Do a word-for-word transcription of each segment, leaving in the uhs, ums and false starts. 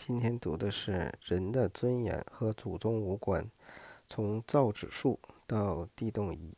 今天读的是人的尊严和祖宗无关，从造纸术到地动仪。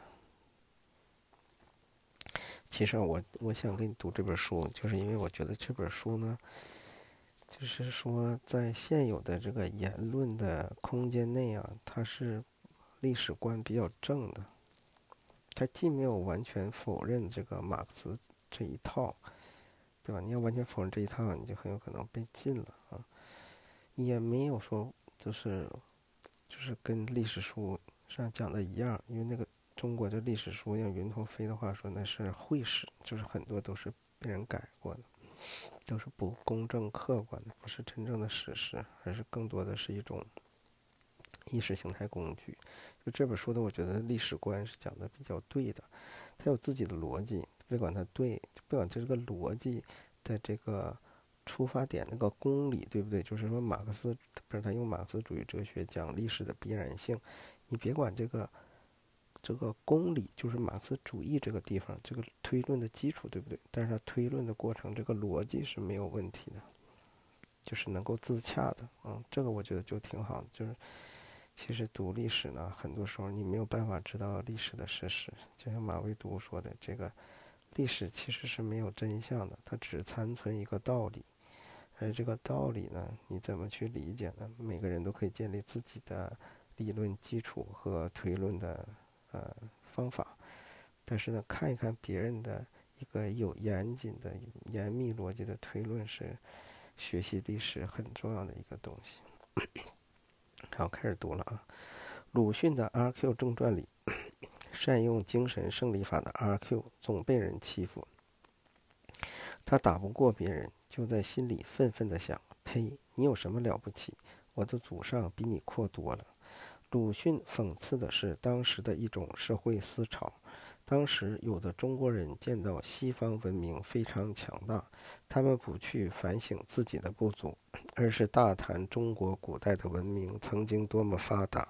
其实我我想给你读这本书，就是因为我觉得这本书呢，就是说在现有的这个言论的空间内啊，它是历史观比较正的，它既没有完全否认这个马克思这一套，对吧？你要完全否认这一套，你就很有可能被禁了啊。也没有说就是就是跟历史书上讲的一样，因为那个中国的历史书，用云腾飞的话说，那是讳史，就是很多都是被人改过的，都是不公正客观的，不是真正的史实，而是更多的是一种意识形态工具。就这本书的，我觉得历史观是讲的比较对的，它有自己的逻辑，别管它对，别管这个逻辑的这个出发点那个公理对不对？就是说马克思不是他用马克思主义哲学讲历史的必然性，你别管这个这个公理，就是马克思主义这个地方这个推论的基础对不对？但是他推论的过程这个逻辑是没有问题的，就是能够自洽的，嗯，这个我觉得就挺好的。就是其实读历史呢，很多时候你没有办法知道历史的事实，就像马未都说的，这个历史其实是没有真相的，它只残存一个道理。而这个道理呢，你怎么去理解呢？每个人都可以建立自己的理论基础和推论的呃方法，但是呢，看一看别人的一个有严谨的、严密逻辑的推论，是学习历史很重要的一个东西。好，开始读了啊。鲁迅的《阿 Q 正传》里，善用精神胜利法的阿 Q 总被人欺负，他打不过别人，就在心里愤愤地想：呸！你有什么了不起？我的祖上比你阔多了。鲁迅讽刺的是当时的一种社会思潮。当时有的中国人见到西方文明非常强大，他们不去反省自己的不足，而是大谈中国古代的文明曾经多么发达。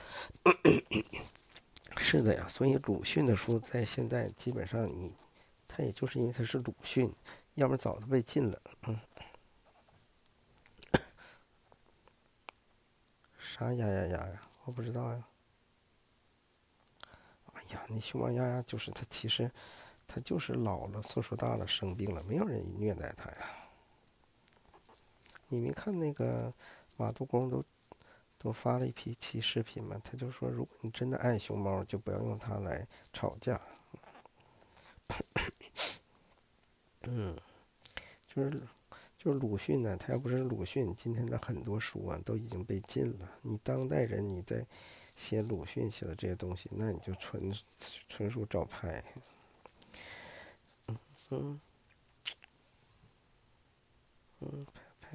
是的呀，所以鲁迅的书在现在基本上你，他也就是因为他是鲁迅，要不然早就被禁了。嗯，啥呀呀呀呀？我不知道呀。哎呀，那熊猫丫丫就是他，其实他就是老了，岁数大了，生病了，没有人虐待他呀。你没看那个马杜公都都发了一批期视频吗？他就说，如果你真的爱熊猫，就不要用它来吵架。嗯，就是就是鲁迅呢，他要不是鲁迅，今天的很多书啊都已经被禁了。你当代人你在写鲁迅写的这些东西，那你就纯纯属找拍。嗯嗯，拍拍。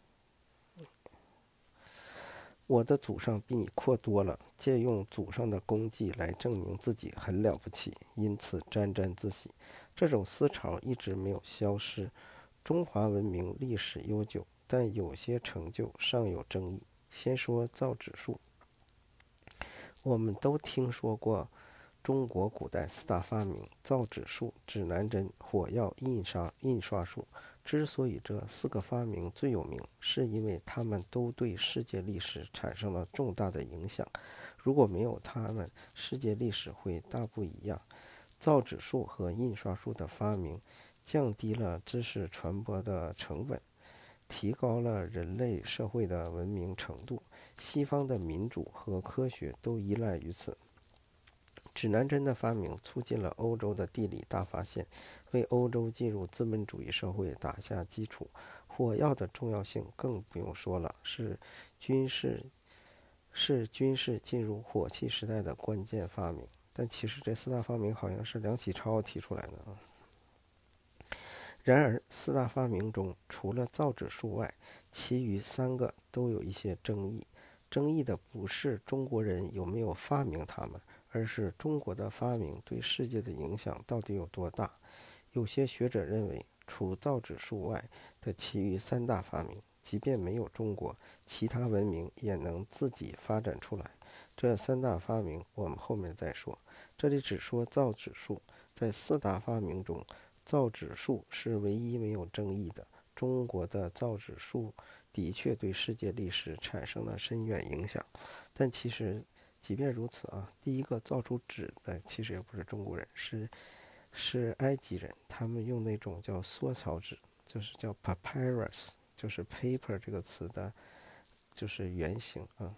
我的祖上比你阔多了，借用祖上的功绩来证明自己很了不起，因此沾沾自喜。这种思潮一直没有消失。中华文明历史悠久，但有些成就尚有争议。先说造纸术，我们都听说过中国古代四大发明：造纸术、指南针、火药、印刷印刷术。之所以这四个发明最有名，是因为它们都对世界历史产生了重大的影响。如果没有它们，世界历史会大不一样。造纸术和印刷术的发明，降低了知识传播的成本，提高了人类社会的文明程度。西方的民主和科学都依赖于此。指南针的发明促进了欧洲的地理大发现，为欧洲进入资本主义社会打下基础。火药的重要性更不用说了，是军事是军事进入火器时代的关键发明。但其实这四大发明好像是梁启超提出来的啊。然而，四大发明中，除了造纸术外，其余三个都有一些争议。争议的不是中国人有没有发明它们，而是中国的发明对世界的影响到底有多大。有些学者认为，除造纸术外的其余三大发明，即便没有中国，其他文明也能自己发展出来。这三大发明我们后面再说，这里只说造纸术。在四大发明中，造纸术是唯一没有争议的。 中国的造纸术的确对世界历史产生了深远影响。但其实即便如此啊，第一个造出纸的其实也不是中国人，是是埃及人，他们用那种叫缩草纸，就是叫 papyrus， 就是 paper 这个词的就是原型啊。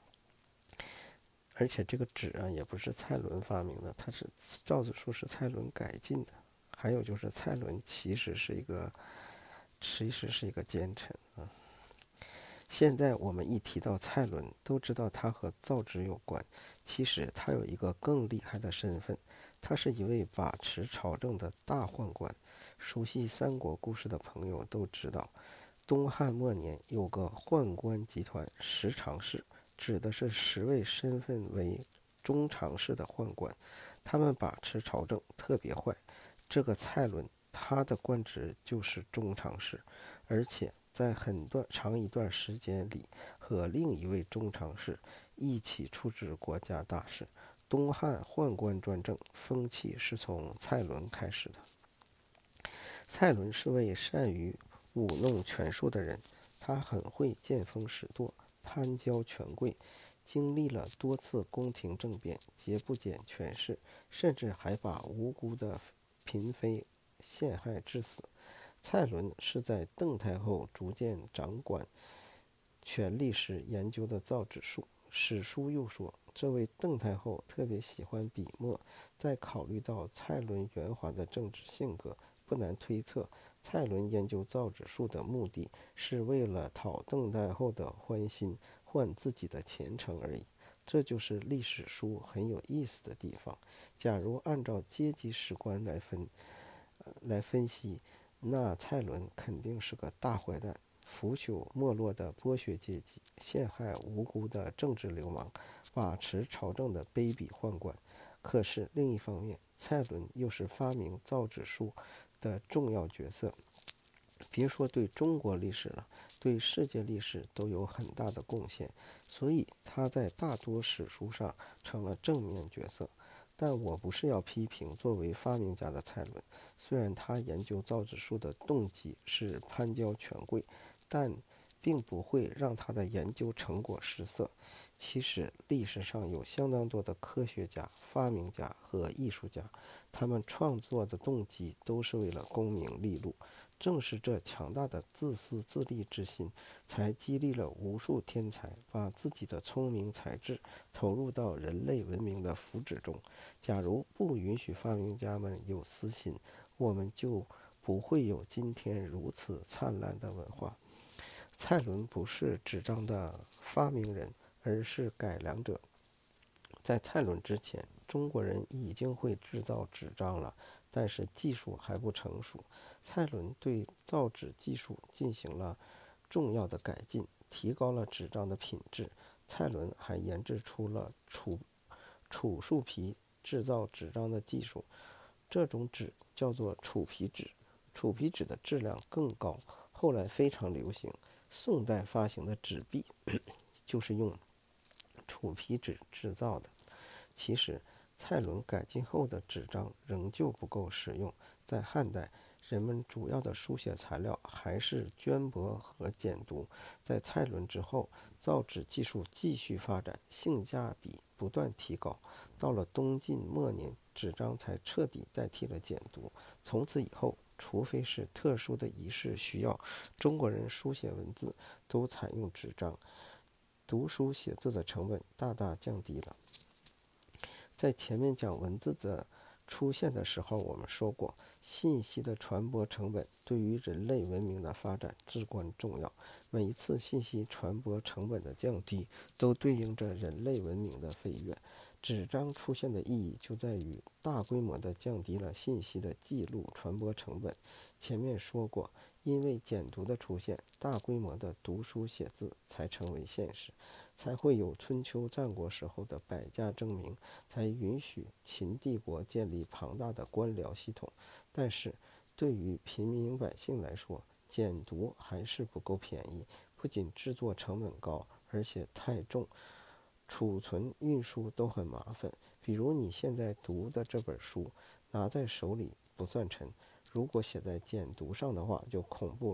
而且这个纸啊也不是蔡伦发明的，它是造纸术是蔡伦改进的。还有就是蔡伦其实是一个其实是一个奸臣啊。现在我们一提到蔡伦，都知道他和造纸有关。其实他有一个更厉害的身份，他是一位把持朝政的大宦官。熟悉三国故事的朋友都知道，东汉末年有个宦官集团十常侍，指的是十位身份为中常侍的宦官，他们把持朝政特别坏。这个蔡伦他的官职就是中常侍，而且在很段长一段时间里和另一位中常侍一起处置国家大事。东汉宦官专政风气是从蔡伦开始的。蔡伦是位善于舞弄权术的人，他很会见风使舵，攀交权贵，经历了多次宫廷政变，皆不减权势，甚至还把无辜的嫔妃陷害致死。蔡伦是在邓太后逐渐掌管权力时研究的造纸术。史书又说，这位邓太后特别喜欢笔墨。在考虑到蔡伦圆滑的政治性格，不难推测，蔡伦研究造纸术的目的是为了讨邓太后的欢心，换自己的前程而已。这就是历史书很有意思的地方。假如按照阶级史观来分、呃、来分析，那蔡伦肯定是个大坏蛋，腐朽没落的剥削阶级，陷害无辜的政治流氓，把持朝政的卑鄙宦官。可是另一方面，蔡伦又是发明造纸术的重要角色，别说对中国历史了，对世界历史都有很大的贡献，所以他在大多史书上成了正面角色。但我不是要批评作为发明家的蔡伦，虽然他研究造纸术的动机是攀交权贵，但并不会让他的研究成果失色。其实历史上有相当多的科学家、发明家和艺术家，他们创作的动机都是为了功名利禄。正是这强大的自私自利之心，才激励了无数天才把自己的聪明才智投入到人类文明的福祉中。假如不允许发明家们有私心，我们就不会有今天如此灿烂的文化。蔡伦不是纸张的发明人，而是改良者。在蔡伦之前，中国人已经会制造纸张了，但是技术还不成熟。蔡伦对造纸技术进行了重要的改进，提高了纸张的品质。蔡伦还研制出了储储树皮制造纸张的技术，这种纸叫做储皮纸。储皮纸的质量更高，后来非常流行。宋代发行的纸币就是用储皮纸制造的。其实蔡伦改进后的纸张仍旧不够实用。在汉代，人们主要的书写材料还是绢帛和简牍。在蔡伦之后，造纸技术继续发展，性价比不断提高。到了东晋末年，纸张才彻底代替了简牍。从此以后，除非是特殊的仪式需要，中国人书写文字都采用纸张，读书写字的成本大大降低了。在前面讲文字的出现的时候，我们说过，信息的传播成本对于人类文明的发展至关重要。每一次信息传播成本的降低，都对应着人类文明的飞跃。纸张出现的意义就在于大规模地降低了信息的记录传播成本。前面说过，因为简牍的出现，大规模的读书写字才成为现实，才会有春秋战国时候的百家争鸣，才允许秦帝国建立庞大的官僚系统。但是对于平民百姓来说，简牍还是不够便宜，不仅制作成本高，而且太重，储存运输都很麻烦。比如你现在读的这本书，拿在手里不算沉，如果写在简牍上的话就恐怖了。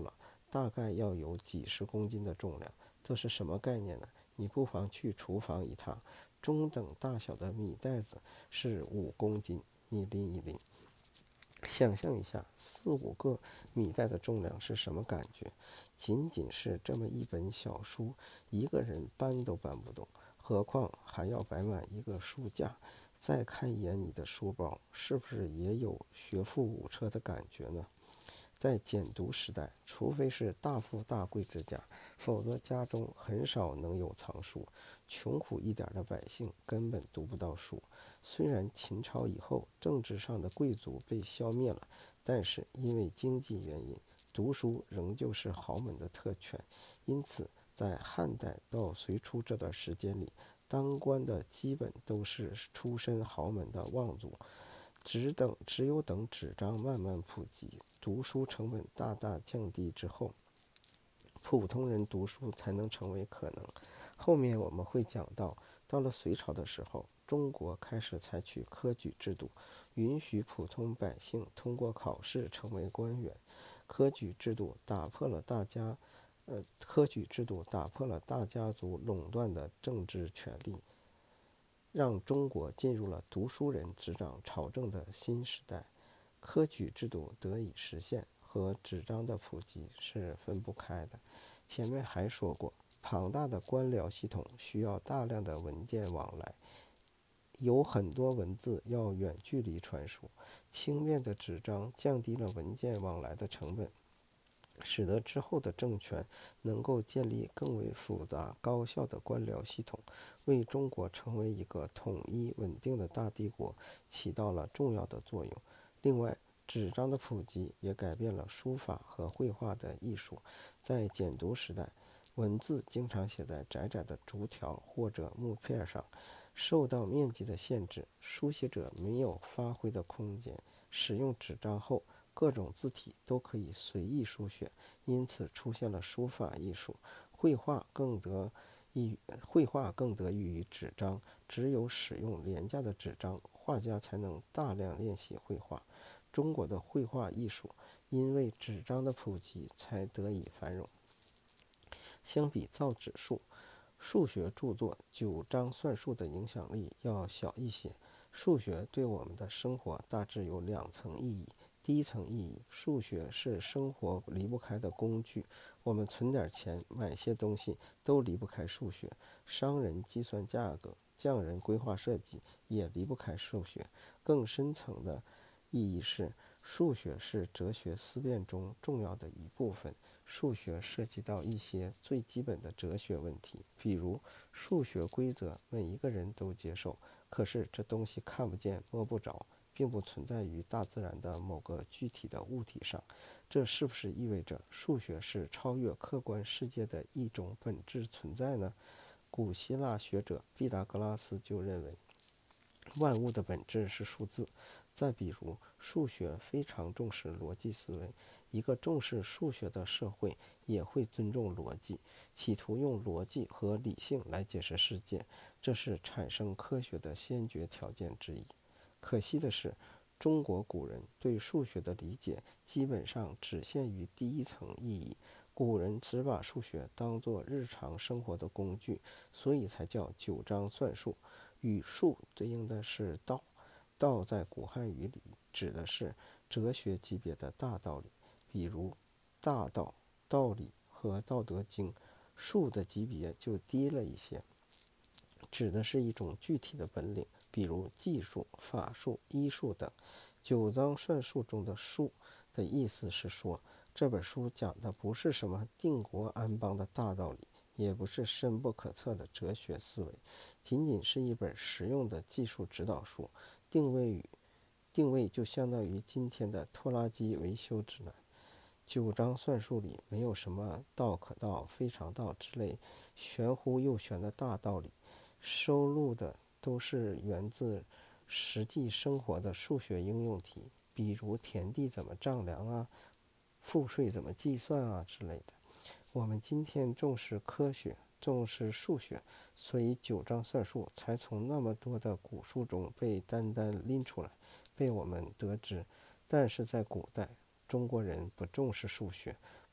大概要有几十公斤的重量。这是什么概念呢？你不妨去厨房一趟，中等大小的米袋子是五公斤，你拎一拎。想象一下，四五个米袋的重量是什么感觉？仅仅是这么一本小书，一个人搬都搬不动，何况还要摆满一个书架。再看一眼你的书包，是不是也有学富五车的感觉呢？在简读时代，除非是大富大贵之家，否则家中很少能有藏书。穷苦一点的百姓根本读不到书。虽然秦朝以后政治上的贵族被消灭了，但是因为经济原因，读书仍旧是豪门的特权。因此在汉代到隋初这段时间里，当官的基本都是出身豪门的望族。只等只有等纸张慢慢普及，读书成本大大降低之后，普通人读书才能成为可能。后面我们会讲到，到了隋朝的时候，中国开始采取科举制度，允许普通百姓通过考试成为官员。科举制度打破了大家，呃，科举制度打破了大家族垄断的政治权利，让中国进入了读书人执掌朝政的新时代。科举制度得以实现，和纸张的普及是分不开的。前面还说过，庞大的官僚系统需要大量的文件往来，有很多文字要远距离传输。轻便的纸张降低了文件往来的成本，使得之后的政权能够建立更为复杂高效的官僚系统，为中国成为一个统一稳定的大帝国起到了重要的作用。另外，纸张的普及也改变了书法和绘画的艺术。在简读时代，文字经常写在窄窄的竹条或者木片上，受到面积的限制，书写者没有发挥的空间。使用纸张后，各种字体都可以随意书写，因此出现了书法艺术。绘画更得益绘画更得益于纸张，只有使用廉价的纸张，画家才能大量练习绘画。中国的绘画艺术因为纸张的普及才得以繁荣。相比造纸术，数学著作九章算术的影响力要小一些。数学对我们的生活大致有两层意义。第一层意义，数学是生活离不开的工具，我们存点钱买些东西都离不开数学。商人计算价格，匠人规划设计，也离不开数学。更深层的意义是，数学是哲学思辨中重要的一部分。数学涉及到一些最基本的哲学问题，比如数学规则每一个人都接受，可是这东西看不见摸不着，并不存在于大自然的某个具体的物体上。这是不是意味着数学是超越客观世界的一种本质存在呢？古希腊学者毕达哥拉斯就认为，万物的本质是数字。再比如，数学非常重视逻辑思维，一个重视数学的社会也会尊重逻辑，企图用逻辑和理性来解释世界，这是产生科学的先决条件之一。可惜的是，中国古人对数学的理解基本上只限于第一层意义，古人只把数学当作日常生活的工具，所以才叫九章算术。与数对应的是道，道在古汉语里指的是哲学级别的大道理，比如大道、道理和道德经。术的级别就低了一些，指的是一种具体的本领，比如技术、法术、医术等。九章算术中的术的意思是说，这本书讲的不是什么定国安邦的大道理，也不是深不可测的哲学思维，仅仅是一本实用的技术指导书，定位于定位就相当于今天的拖拉机维修指南。九章算术里没有什么道可道、非常道之类玄乎又玄的大道理，收录的都是源自实际生活的数学应用题，比如田地怎么丈量啊，赋税怎么计算啊之类的。我们今天重视科学，重视数学，所以九章算术才从那么多的古书中被单单拎出来，被我们得知。但是在古代，中国人不重视数学，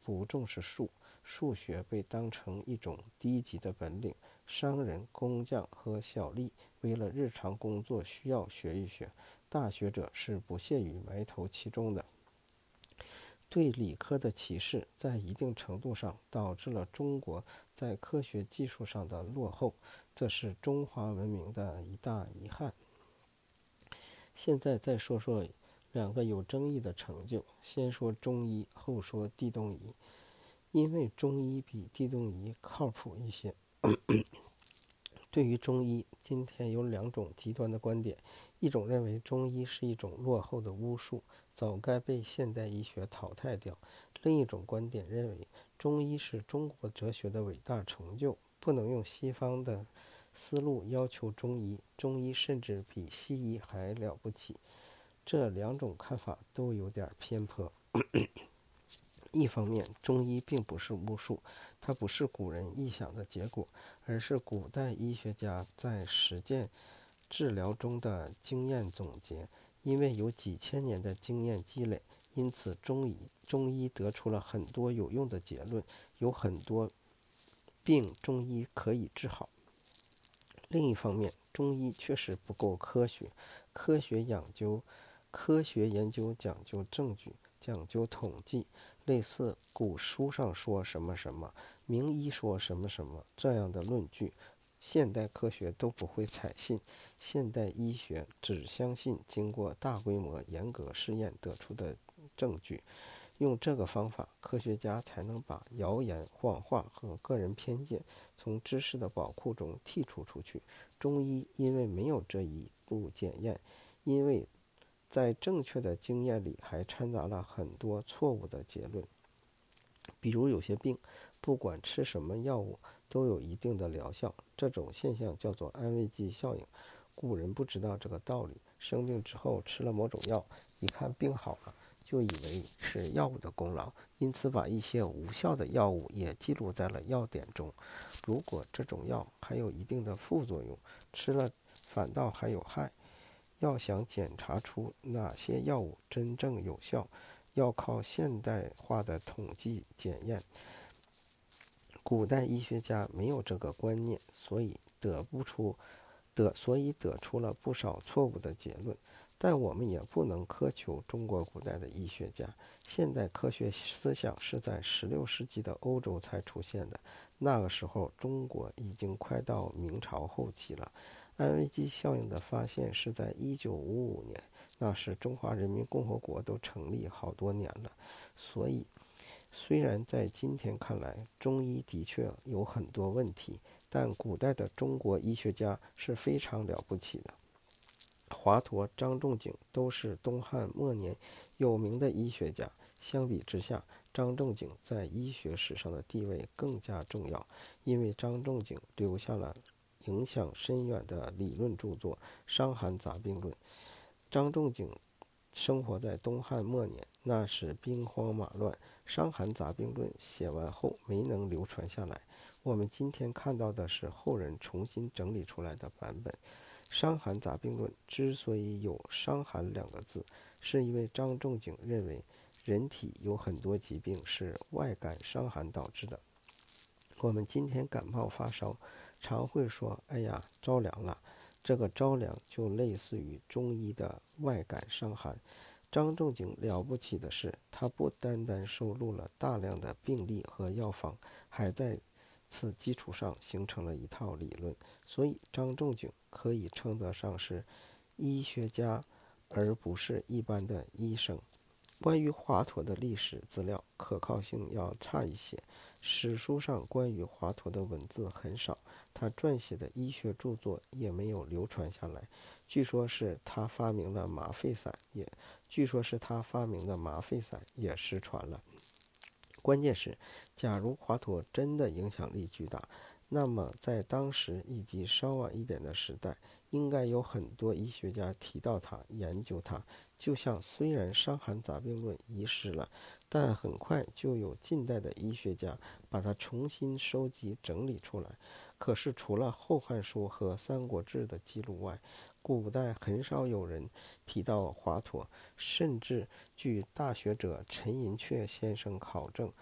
不重视数，数学被当成一种低级的本领，商人、工匠和小吏为了日常工作需要学一学，大学者是不屑于埋头其中的。对理科的歧视在一定程度上导致了中国在科学技术上的落后，这是中华文明的一大遗憾。现在再说说两个有争议的成就，先说中医，后说地动仪。因为中医比地动仪靠谱一些。对于中医，今天有两种极端的观点，一种认为中医是一种落后的巫术，早该被现代医学淘汰掉；另一种观点认为中医是中国哲学的伟大成就，不能用西方的思路要求中医，中医甚至比西医还了不起。这两种看法都有点偏颇。一方面，中医并不是巫术，它不是古人臆想的结果，而是古代医学家在实践治疗中的经验总结。因为有几千年的经验积累，因此中医中医得出了很多有用的结论，有很多病中医可以治好。另一方面，中医确实不够科学，科学研究科学研究讲究证据，讲究统计，类似古书上说什么什么，名医说什么什么这样的论据，现代科学都不会采信。现代医学只相信经过大规模严格试验得出的证据。用这个方法，科学家才能把谣言、谎话和个人偏见从知识的宝库中剔除出去。中医因为没有这一步检验，因为在正确的经验里还掺杂了很多错误的结论。比如有些病，不管吃什么药物都有一定的疗效，这种现象叫做安慰剂效应。古人不知道这个道理，生病之后吃了某种药，一看病好了，就以为是药物的功劳，因此把一些无效的药物也记录在了药典中。如果这种药还有一定的副作用，吃了反倒还有害，要想检查出哪些药物真正有效，要靠现代化的统计检验。古代医学家没有这个观念，所以得不出得所以得出了不少错误的结论。但我们也不能苛求中国古代的医学家。现代科学思想是在十六世纪的欧洲才出现的，那个时候中国已经快到明朝后期了。安慰剂效应的发现是在一九五五年，那时中华人民共和国都成立好多年了。所以虽然在今天看来中医的确有很多问题，但古代的中国医学家是非常了不起的。华佗、张仲景都是东汉末年有名的医学家，相比之下，张仲景在医学史上的地位更加重要，因为张仲景留下了影响深远的理论著作《伤寒杂病论》。张仲景生活在东汉末年，那时兵荒马乱，《伤寒杂病论》写完后没能流传下来，我们今天看到的是后人重新整理出来的版本。《伤寒杂病论》之所以有伤寒两个字，是因为张仲景认为人体有很多疾病是外感伤寒导致的。我们今天感冒发烧，常会说哎呀着凉了，这个着凉就类似于中医的外感伤寒。张仲景了不起的是，他不单单收录了大量的病例和药方，还在此基础上形成了一套理论，所以张仲景可以称得上是医学家，而不是一般的医生。关于华佗的历史资料可靠性要差一些，史书上关于华佗的文字很少，他撰写的医学著作也没有流传下来。据说是他发明了麻沸散，也据说是他发明的麻沸散也失传了。关键是，假如华佗真的影响力巨大，那么在当时以及稍晚一点的时代，应该有很多医学家提到他，研究他。就像虽然《伤寒杂病论》遗失了，但很快就有近代的医学家把它重新收集整理出来。可是除了《后汉书》和《三国志》的记录外，古代很少有人提到华佗，甚至据大学者陈寅恪先生考证，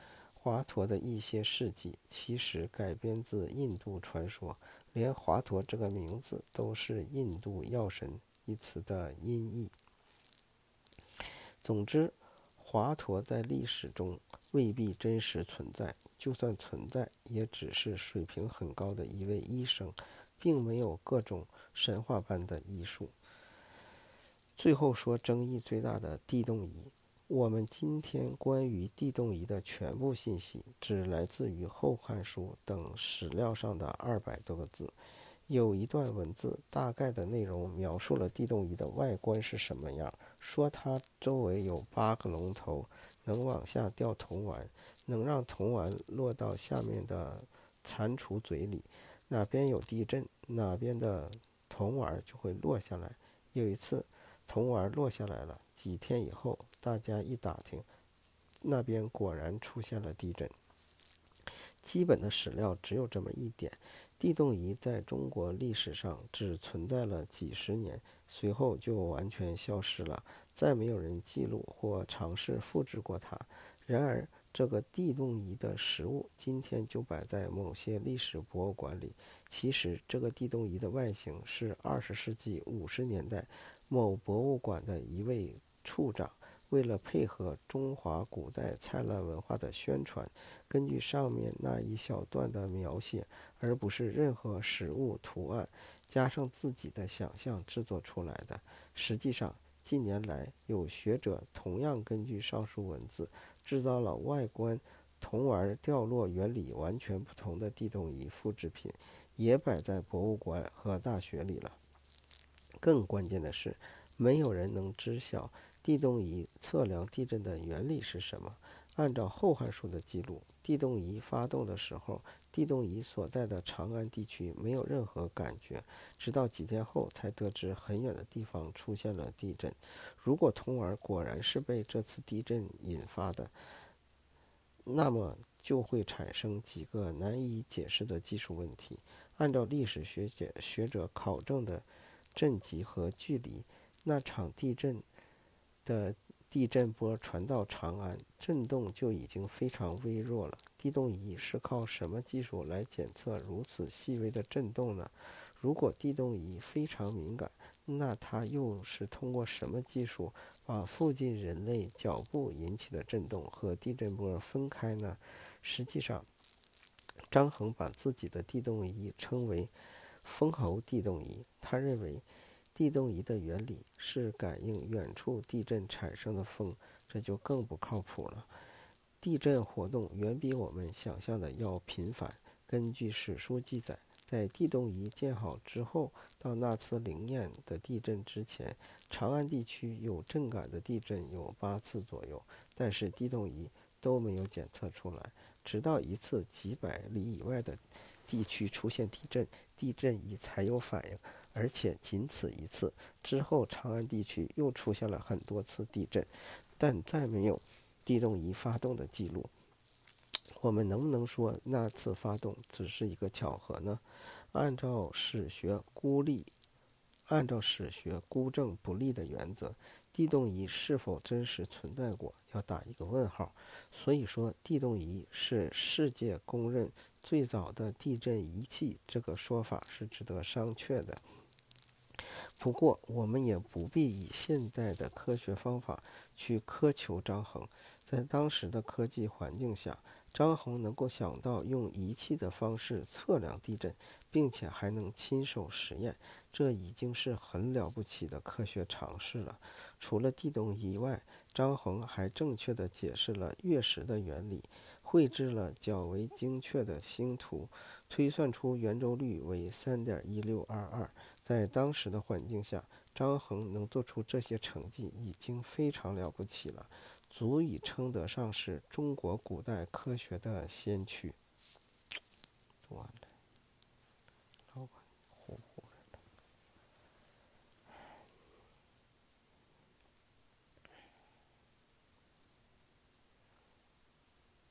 华佗的一些事迹其实改编自印度传说，连华佗这个名字都是印度药神一词的音译。总之，华佗在历史中未必真实存在，就算存在，也只是水平很高的一位医生，并没有各种神话般的医术。最后说争议最大的地动仪，我们今天关于地动仪的全部信息只来自于《后汉书》等史料上的二百多个字。有一段文字大概的内容描述了地动仪的外观是什么样，说它周围有八个龙头，能往下掉铜丸，能让铜丸落到下面的蟾蜍嘴里，哪边有地震，哪边的铜丸就会落下来。有一次铜丸落下来了，几天以后大家一打听，那边果然出现了地震。基本的史料只有这么一点，地动仪在中国历史上只存在了几十年，随后就完全消失了，再没有人记录或尝试复制过它。然而这个地动仪的实物今天就摆在某些历史博物馆里。其实这个地动仪的外形是二十世纪五十年代某博物馆的一位处长为了配合中华古代灿烂文化的宣传，根据上面那一小段的描写，而不是任何实物图案，加上自己的想象制作出来的。实际上，近年来有学者同样根据上述文字，制造了外观铜丸掉落原理完全不同的地动仪复制品，也摆在博物馆和大学里了。更关键的是，没有人能知晓地动仪测量地震的原理是什么。按照《后汉书》的记录，地动仪发动的时候，地动仪所在的长安地区没有任何感觉，直到几天后才得知很远的地方出现了地震。如果铜丸果然是被这次地震引发的，那么就会产生几个难以解释的技术问题。按照历史学者学者考证的震级和距离，那场地震的地震波传到长安，震动就已经非常微弱了。地动仪是靠什么技术来检测如此细微的震动呢？如果地动仪非常敏感，那它又是通过什么技术把附近人类脚步引起的震动和地震波分开呢？实际上，张衡把自己的地动仪称为封侯地动仪。他认为地动仪的原理是感应远处地震产生的风，这就更不靠谱了。地震活动远比我们想象的要频繁。根据史书记载，在地动仪建好之后，到那次灵验的地震之前，长安地区有震感的地震有八次左右，但是地动仪都没有检测出来。直到一次几百里以外的地区出现地震，地震仪才有反应，而且仅此一次。之后长安地区又出现了很多次地震，但再没有地动仪发动的记录。我们能不能说那次发动只是一个巧合呢？按照史学孤立按照史学孤证不立的原则，地动仪是否真实存在过，要打一个问号。所以说，地动仪是世界公认最早的地震仪器，这个说法是值得商榷的。不过，我们也不必以现在的科学方法去苛求张衡。在当时的科技环境下，张衡能够想到用仪器的方式测量地震，并且还能亲手实验，这已经是很了不起的科学常识了。除了地动仪外，张衡还正确地解释了月食的原理，绘制了较为精确的星图，推算出圆周率为 三点一六二二。在当时的环境下，张衡能做出这些成绩已经非常了不起了，足以称得上是中国古代科学的先驱。完了。